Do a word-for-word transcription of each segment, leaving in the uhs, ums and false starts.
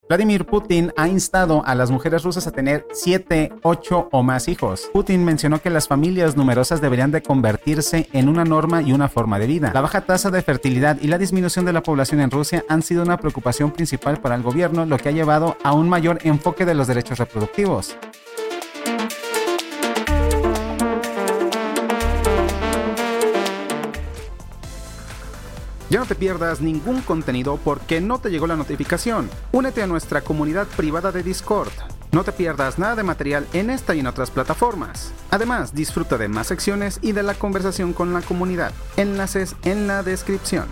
Vladimir Putin ha instado a las mujeres rusas a tener siete, ocho o más hijos. Putin mencionó que las familias numerosas deberían de convertirse en una norma y una forma de vida. La baja tasa de fertilidad y la disminución de la población en Rusia han sido una preocupación principal para el gobierno, lo que ha llevado a un mayor enfoque de los derechos reproductivos. Ya no te pierdas ningún contenido porque no te llegó la notificación. Únete a nuestra comunidad privada de Discord. No te pierdas nada de material en esta y en otras plataformas. Además, disfruta de más secciones y de la conversación con la comunidad. Enlaces en la descripción.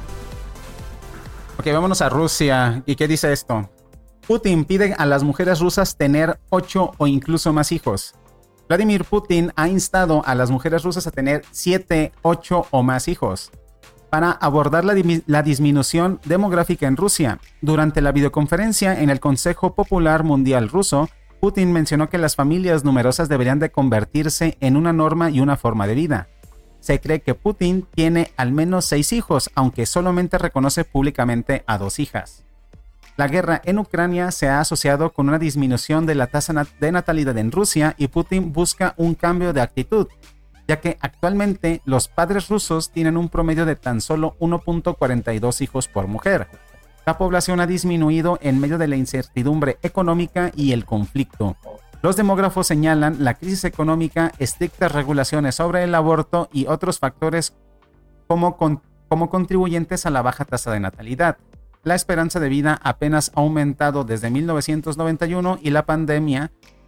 Ok, vámonos a Rusia. ¿Y qué dice esto? Putin pide a las mujeres rusas tener ocho o incluso más hijos. Vladimir Putin ha instado a las mujeres rusas a tener siete, ocho o más hijos para abordar la, dim- la disminución demográfica en Rusia. Durante la videoconferencia en el Consejo Popular Mundial Ruso, Putin mencionó que las familias numerosas deberían de convertirse en una norma y una forma de vida. Se cree que Putin tiene al menos seis hijos, aunque solamente reconoce públicamente a dos hijas. La guerra en Ucrania se ha asociado con una disminución de la tasa nat- de natalidad en Rusia y Putin busca un cambio de actitud, ya que actualmente los padres rusos tienen un promedio de tan solo uno punto cuarenta y dos hijos por mujer. La población ha disminuido en medio de la incertidumbre económica y el conflicto. Los demógrafos señalan la crisis económica, estrictas regulaciones sobre el aborto y otros factores como, con, como contribuyentes a la baja tasa de natalidad. La esperanza de vida apenas ha aumentado desde mil novecientos noventa y uno y la pandemia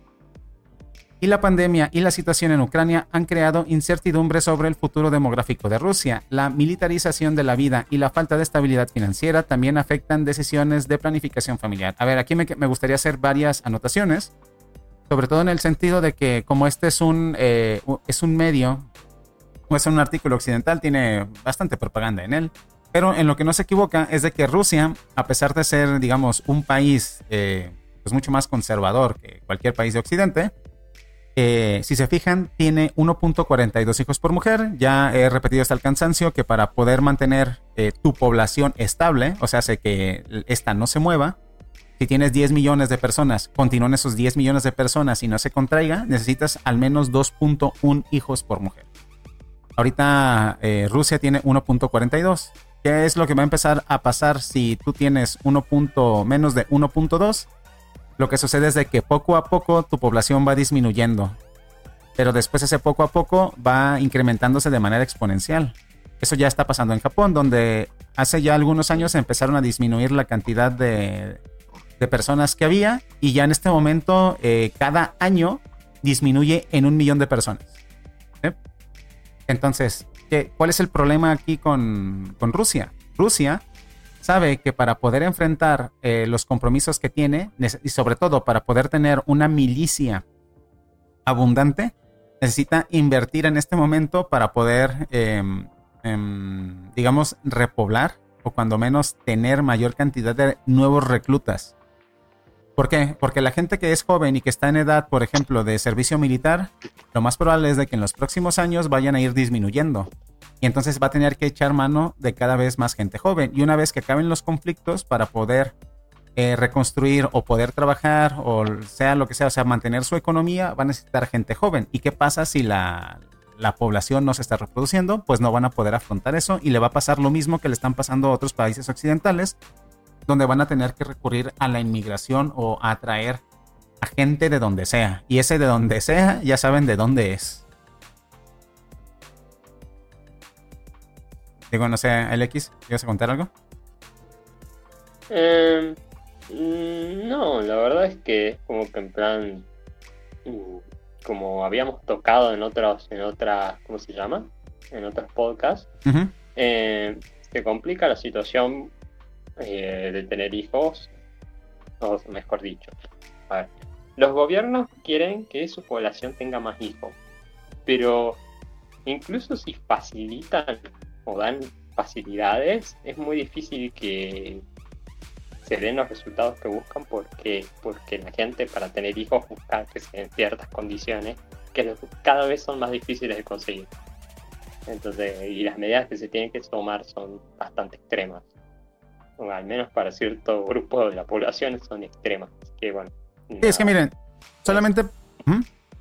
Y la pandemia y la situación en Ucrania han creado incertidumbre sobre el futuro demográfico de Rusia. La militarización de la vida y la falta de estabilidad financiera también afectan decisiones de planificación familiar. A ver, aquí me, me gustaría hacer varias anotaciones, sobre todo en el sentido de que como este es un, eh, es un medio, o es un artículo occidental, tiene bastante propaganda en él, pero en lo que no se equivoca es de que Rusia, a pesar de ser, digamos, un país eh, pues mucho más conservador que cualquier país de Occidente, Eh, si se fijan, tiene uno punto cuarenta y dos hijos por mujer. Ya he repetido hasta el cansancio que para poder mantener eh, tu población estable, o sea, hace que esta no se mueva, si tienes diez millones de personas, continúen esos diez millones de personas y no se contraiga, necesitas al menos dos punto uno hijos por mujer. Ahorita eh, Rusia tiene uno punto cuarenta y dos. ¿Qué es lo que va a empezar a pasar si tú tienes uno. menos de uno punto dos? Lo que sucede es de que poco a poco tu población va disminuyendo, pero después ese poco a poco va incrementándose de manera exponencial. Eso ya está pasando en Japón, donde hace ya algunos años empezaron a disminuir la cantidad de, de personas que había y ya en este momento eh, cada año disminuye en un millón de personas. ¿Eh? Entonces, ¿qué, ¿cuál es el problema aquí con, con Rusia? Rusia sabe que para poder enfrentar eh, los compromisos que tiene y sobre todo para poder tener una milicia abundante, necesita invertir en este momento para poder, eh, eh, digamos, repoblar o cuando menos tener mayor cantidad de nuevos reclutas. ¿Por qué? Porque la gente que es joven y que está en edad, por ejemplo, de servicio militar, lo más probable es de que en los próximos años vayan a ir disminuyendo. Y entonces va a tener que echar mano de cada vez más gente joven. Y una vez que acaben los conflictos, para poder eh, reconstruir o poder trabajar o sea lo que sea, o sea, mantener su economía, va a necesitar gente joven. ¿Y qué pasa si la, la población no se está reproduciendo? Pues no van a poder afrontar eso y le va a pasar lo mismo que le están pasando a otros países occidentales, donde van a tener que recurrir a la inmigración o a atraer a gente de donde sea. Y ese de donde sea, ya saben de dónde es. Digo, no sé, L X, ¿quieres contar algo? Eh, no, la verdad es que es como que en plan, como habíamos tocado en otros, en otras, ¿cómo se llama? En otros podcasts, uh-huh. eh, se complica la situación eh, de tener hijos, o mejor dicho, a ver, los gobiernos quieren que su población tenga más hijos, pero incluso si facilitan o dan facilidades, es muy difícil que se den los resultados que buscan porque, porque la gente para tener hijos busca que se den ciertas condiciones que cada vez son más difíciles de conseguir. Entonces, y las medidas que se tienen que tomar son bastante extremas. o al menos para cierto grupo de la población, son extremas. Que bueno. Sí, es que miren, solamente... ¿Mm?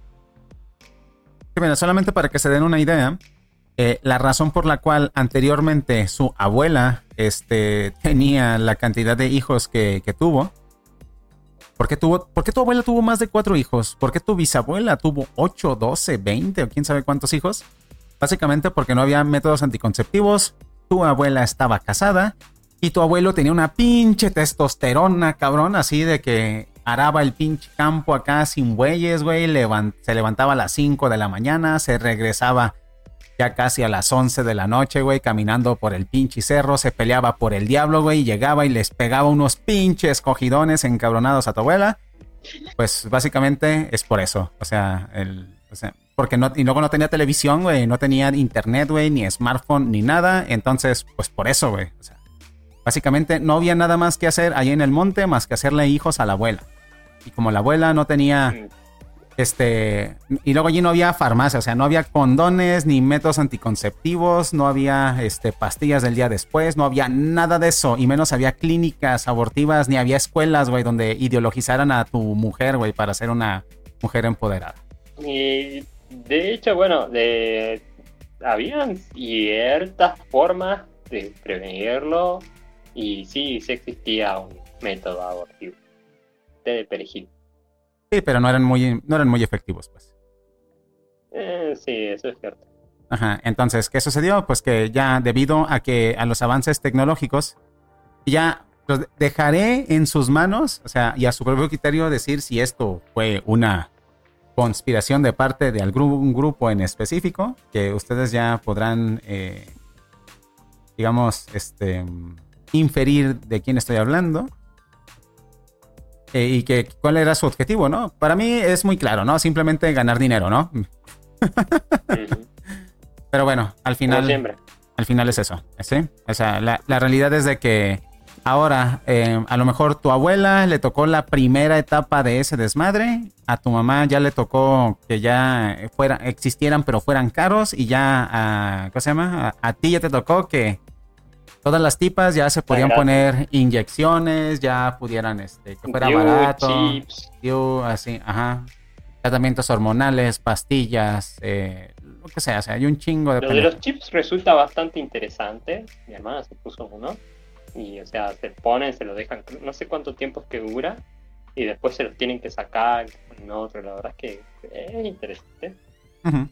Sí, miren, solamente para que se den una idea, eh, la razón por la cual anteriormente su abuela este, tenía la cantidad de hijos que, que tuvo. ¿Por qué, tuvo, ¿Por qué tu abuela tuvo más de cuatro hijos? ¿Por qué tu bisabuela tuvo ocho, doce, veinte o quién sabe cuántos hijos? Básicamente porque no había métodos anticonceptivos, tu abuela estaba casada y tu abuelo tenía una pinche testosterona, cabrón, así de que araba el pinche campo acá sin bueyes, güey, levant- se levantaba a las cinco de la mañana, se regresaba ya casi a las once de la noche, güey, caminando por el pinche cerro, se peleaba por el diablo, güey, y llegaba y les pegaba unos pinches cogidones encabronados a tu abuela. Pues básicamente es por eso, o sea, el, o sea porque no, y luego no tenía televisión, güey, no tenía internet, güey, ni smartphone, ni nada, entonces, pues por eso, güey, o sea, básicamente no había nada más que hacer ahí en el monte más que hacerle hijos a la abuela. Y como la abuela no tenía... Este, y luego allí no había farmacia, o sea, no había condones ni métodos anticonceptivos, no había este, pastillas del día después, no había nada de eso, y menos había clínicas abortivas, ni había escuelas, güey, donde ideologizaran a tu mujer, güey, para ser una mujer empoderada. Y de hecho, bueno, de habían ciertas formas de prevenirlo, y sí, sí existía un método abortivo, té de perejil. Sí, pero no eran muy, no eran muy efectivos, pues. Eh, sí, eso es cierto. Ajá, entonces, ¿qué sucedió? Pues que ya debido a que a los avances tecnológicos, ya los dejaré en sus manos, o sea, y a su propio criterio decir si esto fue una conspiración de parte de algún grupo en específico, que ustedes ya podrán, eh, digamos, este, inferir de quién estoy hablando. Eh, y que cuál era su objetivo, ¿no? Para mí es muy claro, ¿no? Simplemente ganar dinero, ¿no? Uh-huh. Pero bueno, al final, al final es eso, ¿sí? O sea, la, la realidad es de que ahora, eh, a lo mejor tu abuela le tocó la primera etapa de ese desmadre, a tu mamá ya le tocó que ya fuera, existieran pero fueran caros, y ya, a, ¿cómo se llama? A, a ti ya te tocó que todas las tipas ya se podían poner inyecciones, ya pudieran, este, que fuera Diu, barato, chips. Diu, así, ajá, tratamientos hormonales, pastillas, eh, lo que sea, o sea, hay un chingo de... Lo de los chips resulta bastante interesante. Mi hermana se puso uno y, o sea, se ponen, se lo dejan, no sé cuánto tiempo es que dura, y después se los tienen que sacar con otro. La verdad es que es interesante. Uh-huh.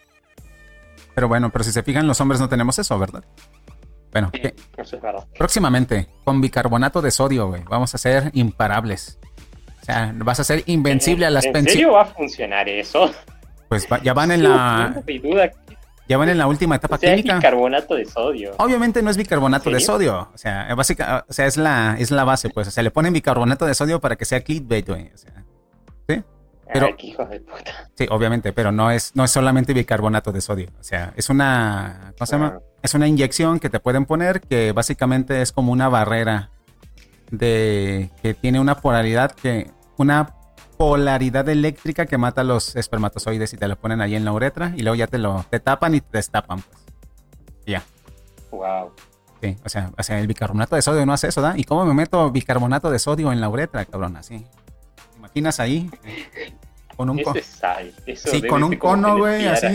Pero bueno, pero si se fijan, los hombres no tenemos eso, ¿verdad? Bueno, sí, eso es verdad. Próximamente, con bicarbonato de sodio, güey, vamos a ser imparables. O sea, vas a ser invencible a las pensiones. ¿En serio va a funcionar eso? Pues va, ya van en la... Ya van en la última etapa, o sea, clínica. Es bicarbonato de sodio. Obviamente no es bicarbonato de sodio. O sea, básica, o sea, es la, es la base, pues. O sea, le ponen bicarbonato de sodio para que sea clickbait, güey. O sea, ¿sí? Pero, Ay, qué hijos de puta. Sí, obviamente, pero no es, no es solamente bicarbonato de sodio. O sea, es una... ¿Cómo se llama? Ah. Es una inyección que te pueden poner que básicamente es como una barrera de... que tiene una polaridad que... Una polaridad eléctrica que mata los espermatozoides y te lo ponen ahí en la uretra y luego ya te lo te tapan y te destapan, pues. Ya. Wow. Sí, o sea, o sea, el bicarbonato de sodio no hace eso, ¿da? ¿Y cómo me meto bicarbonato de sodio en la uretra, cabrón? Así. ¿Te imaginas ahí? Con un cono. Eso sí, con un cono, güey, así.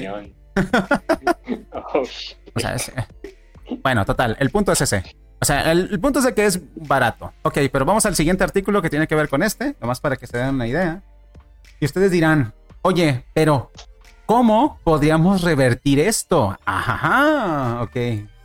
Oh, o sea, es... bueno, total, el punto es ese. O sea, el, el punto es de que es barato. Ok, pero vamos al siguiente artículo que tiene que ver con este, nomás para que se den una idea. Y ustedes dirán, oye, pero ¿cómo podríamos revertir esto? Ajá, ok.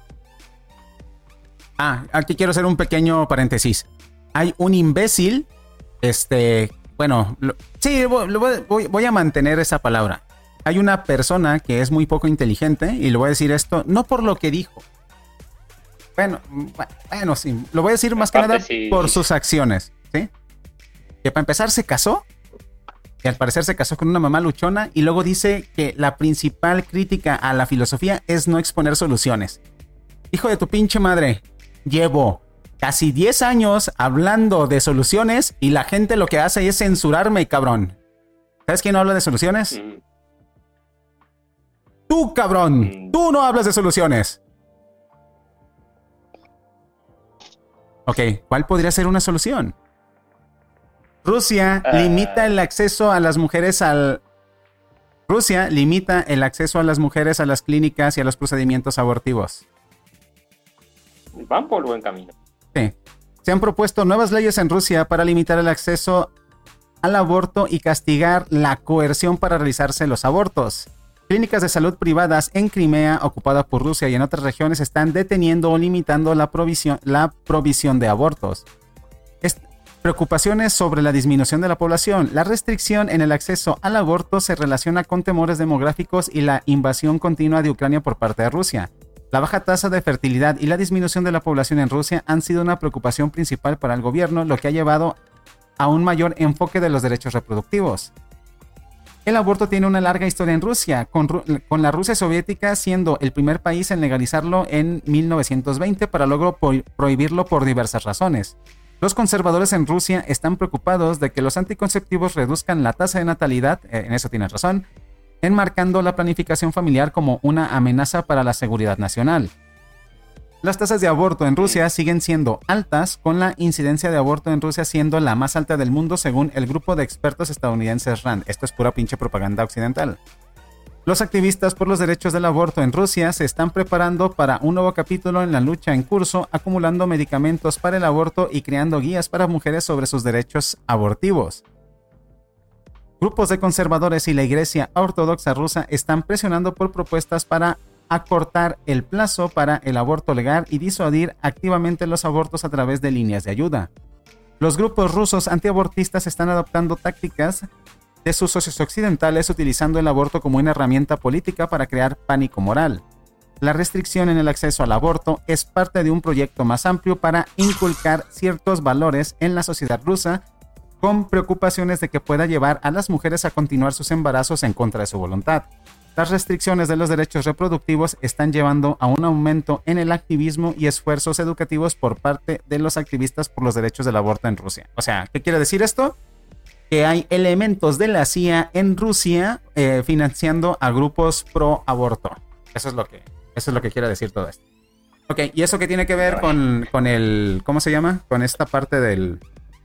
Ah, aquí quiero hacer un pequeño paréntesis. Hay un imbécil, este, bueno, lo, sí, lo voy, voy, voy a mantener esa palabra. Hay una persona que es muy poco inteligente, y le voy a decir esto, no por lo que dijo. Bueno, bueno, sí, lo voy a decir más que nada sí. por sus acciones, ¿sí? Que para empezar se casó, y al parecer se casó con una mamá luchona, y luego dice que la principal crítica a la filosofía es no exponer soluciones. Hijo de tu pinche madre, llevo casi diez años hablando de soluciones y la gente lo que hace es censurarme, cabrón. ¿Sabes quién no habla de soluciones? Mm. Tú, cabrón, mm. tú no hablas de soluciones. Ok, ¿cuál podría ser una solución? Rusia Uh, limita el acceso a las mujeres al... Rusia limita el acceso a las mujeres a las clínicas y a los procedimientos abortivos. Van por buen camino. Sí. Se han propuesto nuevas leyes en Rusia para limitar el acceso al aborto y castigar la coerción para realizarse los abortos. Clínicas de salud privadas en Crimea, ocupada por Rusia, y en otras regiones están deteniendo o limitando la provisión, la provisión de abortos. Est- Preocupaciones sobre la disminución de la población. La restricción en el acceso al aborto se relaciona con temores demográficos y la invasión continua de Ucrania por parte de Rusia. La baja tasa de fertilidad y la disminución de la población en Rusia han sido una preocupación principal para el gobierno, lo que ha llevado a un mayor enfoque de los derechos reproductivos. El aborto tiene una larga historia en Rusia, con, con la Rusia soviética siendo el primer país en legalizarlo en mil novecientos veinte para luego po- prohibirlo por diversas razones. Los conservadores en Rusia están preocupados de que los anticonceptivos reduzcan la tasa de natalidad, eh, en eso tienen razón, enmarcando la planificación familiar como una amenaza para la seguridad nacional. Las tasas de aborto en Rusia siguen siendo altas, con la incidencia de aborto en Rusia siendo la más alta del mundo según el grupo de expertos estadounidenses RAND. Esto es pura pinche propaganda occidental. Los activistas por los derechos del aborto en Rusia se están preparando para un nuevo capítulo en la lucha en curso, acumulando medicamentos para el aborto y creando guías para mujeres sobre sus derechos abortivos. Grupos de conservadores y la Iglesia Ortodoxa rusa están presionando por propuestas para acortar el plazo para el aborto legal y disuadir activamente los abortos a través de líneas de ayuda. Los grupos rusos antiabortistas están adoptando tácticas de sus socios occidentales, utilizando el aborto como una herramienta política para crear pánico moral. La restricción en el acceso al aborto es parte de un proyecto más amplio para inculcar ciertos valores en la sociedad rusa, con preocupaciones de que pueda llevar a las mujeres a continuar sus embarazos en contra de su voluntad. Las restricciones de los derechos reproductivos están llevando a un aumento en el activismo y esfuerzos educativos por parte de los activistas por los derechos del aborto en Rusia. O sea, ¿qué quiere decir esto? Que hay elementos de la C I A en Rusia eh, financiando a grupos pro aborto. Eso es lo que, eso es lo que quiere decir todo esto. Ok, ¿y eso qué tiene que ver con, con el, ¿cómo se llama? Con esta parte del,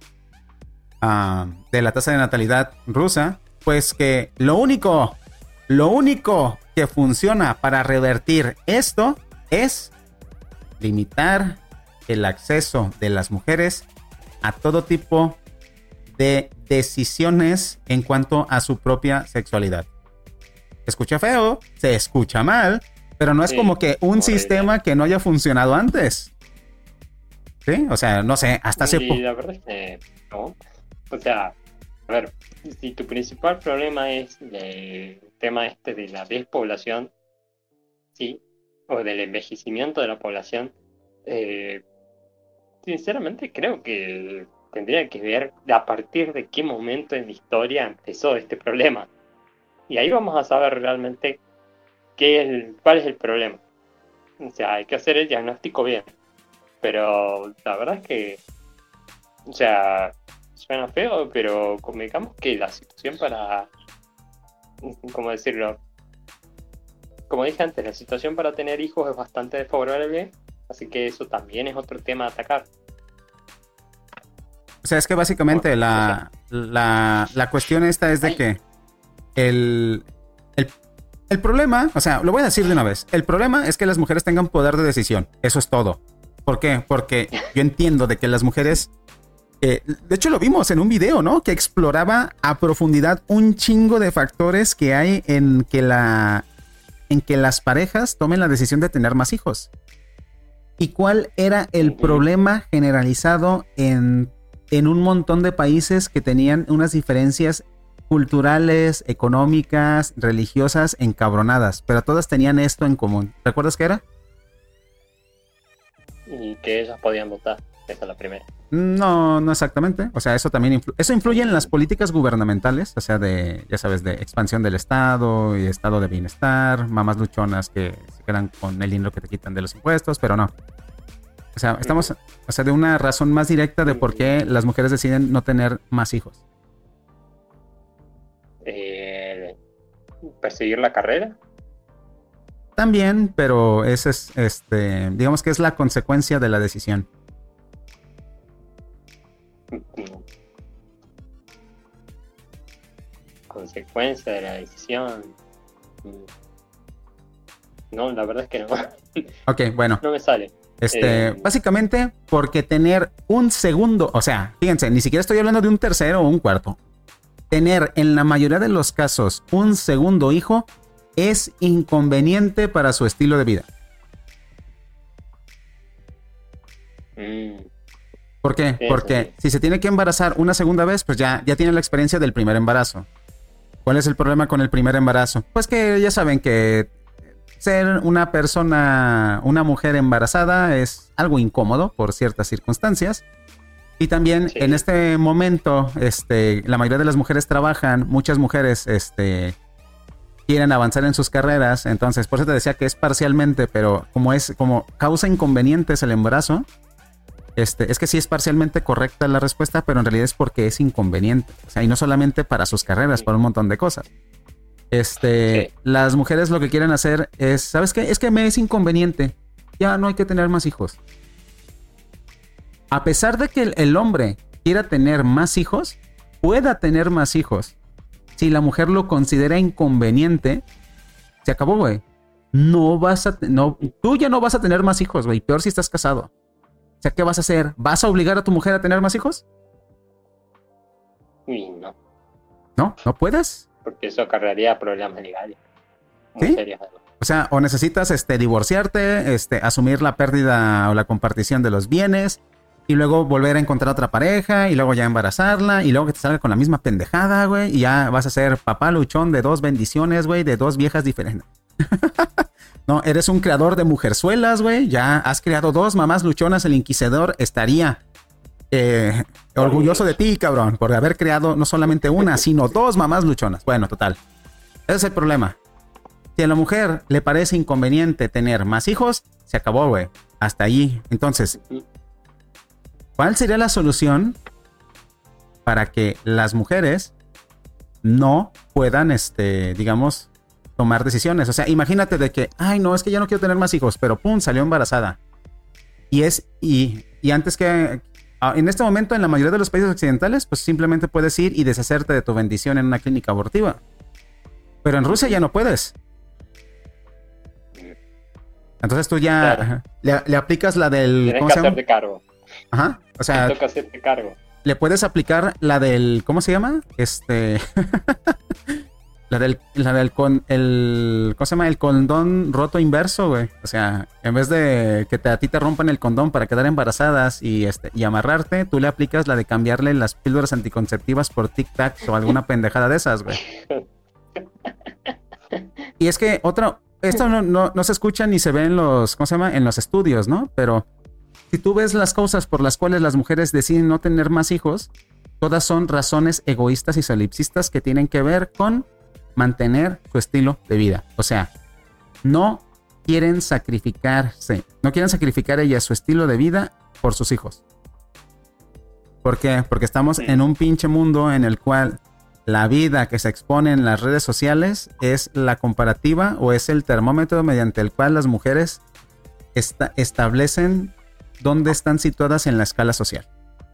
uh, de la tasa de natalidad rusa. Pues que lo único, lo único que funciona para revertir esto es limitar el acceso de las mujeres a todo tipo de decisiones en cuanto a su propia sexualidad. Se escucha feo, se escucha mal, pero no es sí, como que un horrible sistema que no haya funcionado antes. ¿Sí? O sea, no sé, hasta hace poco. Sí, la verdad es que no. O sea, a ver, si tu principal problema es el tema este de la despoblación, sí, o del envejecimiento de la población, eh, sinceramente creo que tendría que ver a partir de qué momento en la historia empezó este problema. Y ahí vamos a saber realmente qué es el, cuál es el problema. O sea, hay que hacer el diagnóstico bien. Pero la verdad es que, o sea, suena feo, pero digamos que la situación para, ¿cómo decirlo? Como dije antes, la situación para tener hijos es bastante desfavorable, así que eso también es otro tema a atacar. O sea, es que básicamente la, la, la cuestión esta es de que el, el, el problema, o sea, lo voy a decir de una vez, el problema es que las mujeres tengan poder de decisión, eso es todo. ¿Por qué? Porque yo entiendo de que las mujeres, eh, de hecho lo vimos en un video, ¿no? Que exploraba a profundidad un chingo de factores que hay en que, la, en que las parejas tomen la decisión de tener más hijos. ¿Y cuál era el problema generalizado en... en un montón de países que tenían unas diferencias culturales, económicas, religiosas, encabronadas, pero todas tenían esto en común? ¿Recuerdas qué era? Y que ellas podían votar, esa es la primera. No, no exactamente. O sea, eso también influ- eso influye en las políticas gubernamentales, o sea, de, ya sabes, de expansión del Estado y estado de bienestar, mamás luchonas que se quedan con el dinero que te quitan de los impuestos, pero no. O sea, estamos, o sea, de una razón más directa de por qué las mujeres deciden no tener más hijos. Eh, ¿Perseguir la carrera? También, pero ese es, este, digamos que es la consecuencia de la decisión. Consecuencia de la decisión. No, la verdad es que no. Ok, bueno. No me sale. Este, eh... básicamente porque tener un segundo, o sea, fíjense, ni siquiera estoy hablando de un tercero o un cuarto. Tener en la mayoría de los casos un segundo hijo es inconveniente para su estilo de vida. Mm. ¿Por qué? Sí, porque sí. Si se tiene que embarazar una segunda vez, pues ya, ya tiene la experiencia del primer embarazo. ¿Cuál es el problema con el primer embarazo? Pues que ya saben que ser una persona, una mujer embarazada es algo incómodo por ciertas circunstancias. Y también sí. En este momento, este, la mayoría de las mujeres trabajan, muchas mujeres este, quieren avanzar en sus carreras, entonces por eso te decía que es parcialmente, pero como es como causa inconvenientes el embarazo, este, es que sí es parcialmente correcta la respuesta, pero en realidad es porque es inconveniente, o sea, y no solamente para sus carreras, sí. Para un montón de cosas. Este, sí. Las mujeres lo que quieren hacer es, ¿sabes qué? Es que me es inconveniente, ya no hay que tener más hijos. A pesar de que el, el hombre quiera tener más hijos, pueda tener más hijos, si la mujer lo considera inconveniente, se acabó, güey. No vas a, no, tú ya no vas a tener más hijos, güey. Peor si estás casado. O sea, ¿qué vas a hacer? ¿Vas a obligar a tu mujer a tener más hijos? Y no. ¿No? ¿No puedes? Porque eso acarrearía problemas legales. Muy ¿Sí? serios. O sea, o necesitas este, divorciarte, este, asumir la pérdida o la compartición de los bienes, y luego volver a encontrar otra pareja, y luego ya embarazarla, y luego que te salga con la misma pendejada, güey, y ya vas a ser papá luchón de dos bendiciones, güey, de dos viejas diferentes. No, eres un creador de mujerzuelas, güey, ya has creado dos mamás luchonas, el inquisidor estaría eh, orgulloso de ti, cabrón, por haber creado no solamente una, sino dos mamás luchonas. Bueno, total. Ese es el problema. Si a la mujer le parece inconveniente tener más hijos, se acabó, güey. Hasta ahí. Entonces, ¿cuál sería la solución para que las mujeres no puedan, este, digamos, tomar decisiones? O sea, imagínate de que, ay, no, es que ya no quiero tener más hijos, pero pum, salió embarazada. Y es, y, y antes que, en este momento, en la mayoría de los países occidentales, pues simplemente puedes ir y deshacerte de tu bendición en una clínica abortiva. Pero en Rusia ya no puedes. Entonces tú ya claro. le, le aplicas la del... Tienes que hacerte cargo. Ajá, o sea... Tienes que hacerte cargo. Le puedes aplicar la del... ¿Cómo se llama? Este... la del... La del con... El... ¿Cómo se llama? El condón roto inverso, güey. O sea, en vez de que te, a ti te rompan el condón para quedar embarazadas y, este, y amarrarte, tú le aplicas la de cambiarle las píldoras anticonceptivas por tic-tac o alguna pendejada de esas, güey. Y es que otra... Esto no, no, no se escucha ni se ve en los, ¿cómo se llama? En los estudios, ¿no? Pero si tú ves las causas por las cuales las mujeres deciden no tener más hijos, todas son razones egoístas y solipsistas que tienen que ver con mantener su estilo de vida. O sea, no quieren sacrificarse, no quieren sacrificar ellas su estilo de vida por sus hijos. ¿Por qué? Porque estamos en un pinche mundo en el cual la vida que se expone en las redes sociales es la comparativa o es el termómetro mediante el cual las mujeres esta- establecen dónde están situadas en la escala social.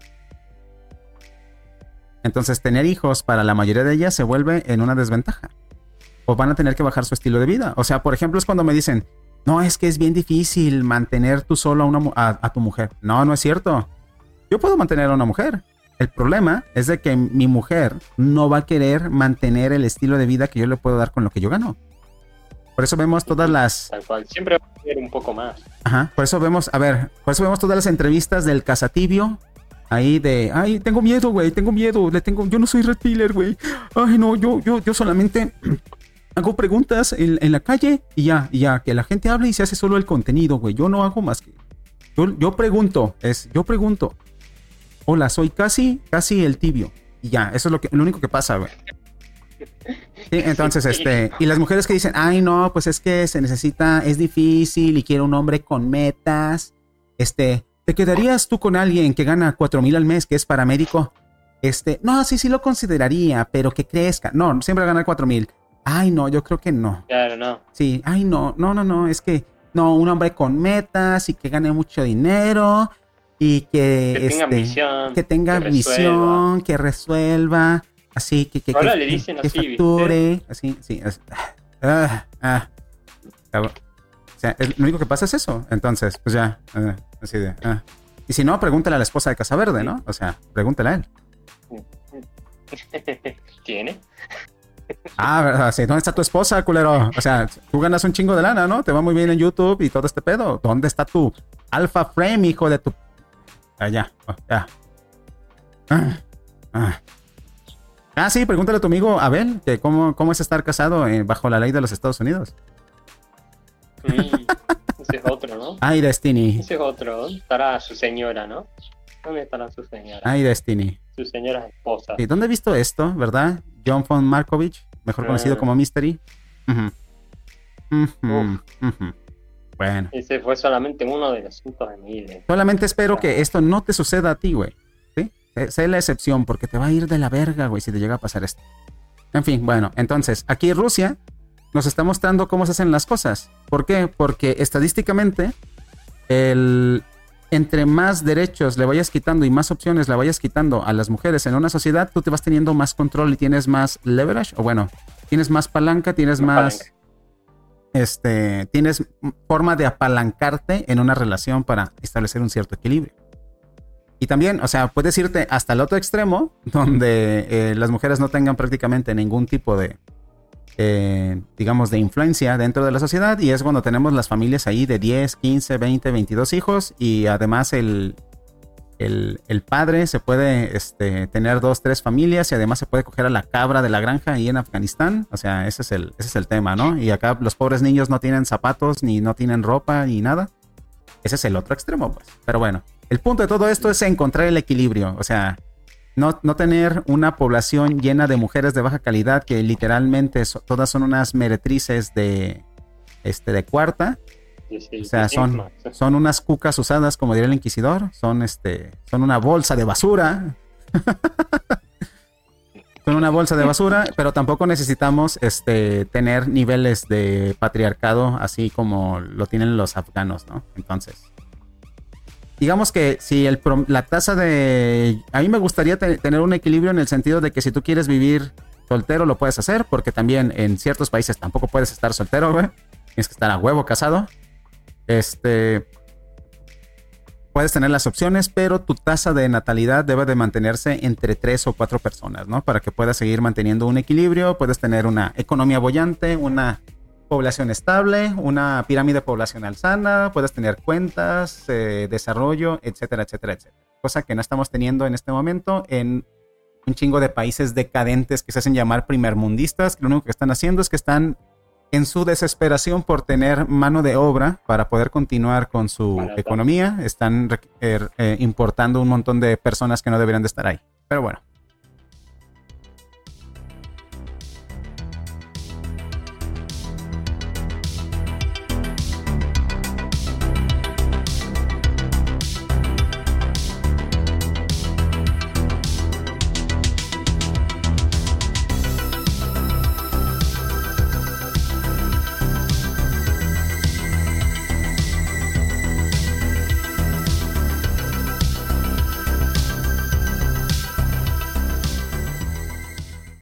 Entonces, tener hijos para la mayoría de ellas se vuelve en una desventaja. O van a tener que bajar su estilo de vida. O sea, por ejemplo, es cuando me dicen, no, es que es bien difícil mantener tú solo a, una, a, a tu mujer. No, no es cierto. Yo puedo mantener a una mujer. El problema es de que mi mujer no va a querer mantener el estilo de vida que yo le puedo dar con lo que yo gano. Por eso vemos todas las... Tal cual, siempre va a querer un poco más. Ajá, por eso vemos, a ver, por eso vemos todas las entrevistas del Casatibio. Ahí de, ay, tengo miedo, güey, tengo miedo, le tengo, yo no soy red pillar, güey. Ay, no, yo, yo, yo solamente hago preguntas en, en la calle y ya, y ya, que la gente hable y se hace solo el contenido, güey. Yo no hago más que... Yo, yo pregunto, es, yo pregunto. Hola, soy casi, casi el tibio. Y ya, eso es lo, que, lo único que pasa, güey. Sí, entonces, este... Y las mujeres que dicen, ay, no, pues es que se necesita, es difícil y quiero un hombre con metas. Este, ¿te quedarías tú con alguien que gana cuatro mil al mes, que es paramédico? Este, no, sí, sí lo consideraría, pero que crezca. No, siempre va a ganar cuatro mil. Ay, no, yo creo que no. Claro, no. Sí, ay, no, no, no, no, es que... No, un hombre con metas y que gane mucho dinero... y que, que este, tenga visión, que tenga que visión, resuelva. que resuelva, así que que, Ahora que, le dicen que así, facture, ¿viste? así, sí, es, ah, ah, cabrón. O sea, es, lo único que pasa es eso. Entonces, pues ya, uh, así de, ah. Y si no, pregúntale a la esposa de Casaverde, ¿no? O sea, pregúntale a él. ¿Tiene? Ah, ¿verdad? Sí, ¿dónde está tu esposa, culero? O sea, tú ganas un chingo de lana, ¿no? Te va muy bien en YouTube y todo este pedo. ¿Dónde está tu Alpha Frame, hijo de tu... Ah, ya, oh, ya. Ah, ah. ah, sí, pregúntale a tu amigo Abel, que cómo, cómo es estar casado eh, bajo la ley de los Estados Unidos. Mm, ese es otro, ¿no? Ay, Destiny. Ese es otro. ¿Dónde estará su señora, no? ¿Dónde estará su señora? Ay, Destiny. Su señora esposa. Sí, ¿dónde he visto esto, verdad? John von Markovich, mejor Ah. conocido como Mystery. Uh-huh. Uh-huh. Uh-huh. Bueno. Ese fue solamente uno de los cientos de miles. Solamente espero que esto no te suceda a ti, güey. ¿Sí? Sé la excepción, porque te va a ir de la verga, güey, si te llega a pasar esto. En fin, bueno, entonces, aquí Rusia nos está mostrando cómo se hacen las cosas. ¿Por qué? Porque estadísticamente, el... entre más derechos le vayas quitando y más opciones le vayas quitando a las mujeres en una sociedad, tú te vas teniendo más control y tienes más leverage, o bueno, tienes más palanca, tienes más, más palanca. este, tienes forma de apalancarte en una relación para establecer un cierto equilibrio. Y también, o sea, puedes irte hasta el otro extremo, donde eh, las mujeres no tengan prácticamente ningún tipo de, eh, digamos, de influencia dentro de la sociedad, y es cuando tenemos las familias ahí de diez, quince, veinte, veintidós hijos, y además el, el, el padre se puede este, tener dos, tres familias, y además se puede coger a la cabra de la granja ahí en Afganistán. O sea, ese es el, ese es el tema, ¿no? Y acá los pobres niños no tienen zapatos, ni no tienen ropa, ni nada. Ese es el otro extremo, pues. Pero bueno, el punto de todo esto es encontrar el equilibrio, o sea... No, no tener una población llena de mujeres de baja calidad que literalmente so, todas son unas meretrices de, este, de cuarta. Sí, sí, o sea, son, son unas cucas usadas, como diría el inquisidor. Son, este, son una bolsa de basura. Son una bolsa de basura, pero tampoco necesitamos este, tener niveles de patriarcado así como lo tienen los afganos, ¿no? Entonces... digamos que si el la tasa de... A mí me gustaría te tener un equilibrio en el sentido de que si tú quieres vivir soltero lo puedes hacer, porque también en ciertos países tampoco puedes estar soltero, güey. Tienes que estar a huevo casado. Este... Puedes tener las opciones, pero tu tasa de natalidad debe de mantenerse entre tres o cuatro personas, ¿no? Para que puedas seguir manteniendo un equilibrio, puedes tener una economía boyante, una... población estable, una pirámide poblacional sana, puedes tener cuentas, eh, desarrollo, etcétera, etcétera, etcétera. Cosa que no estamos teniendo en este momento en un chingo de países decadentes que se hacen llamar primermundistas, que lo único que están haciendo es que están en su desesperación por tener mano de obra para poder continuar con su Barato. economía, están eh, eh, importando un montón de personas que no deberían de estar ahí. Pero bueno.